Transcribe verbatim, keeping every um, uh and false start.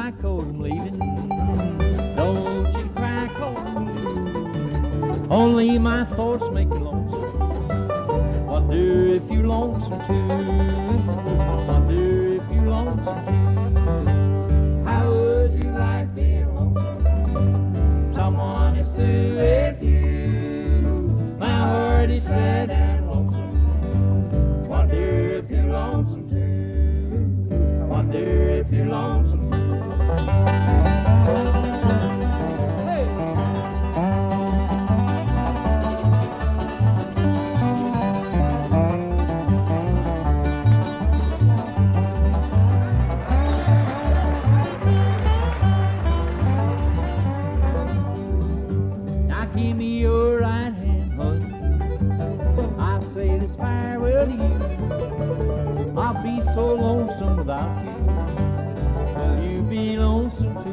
cry 'cause I'm leaving. Don't you cry 'cause I'm leaving. Only my thoughts make you lonesome. Wonder if you lonesome too. Wonder if you lonesome too. How would you like being lonesome? Someone is through with you. My heart is sad and lonesome. Wonder if you're lonesome too. Wonder if you're lonesome too. Give me your right hand, honey. I'd say this farewell to you. I'll be so lonesome without you. Will you be lonesome too?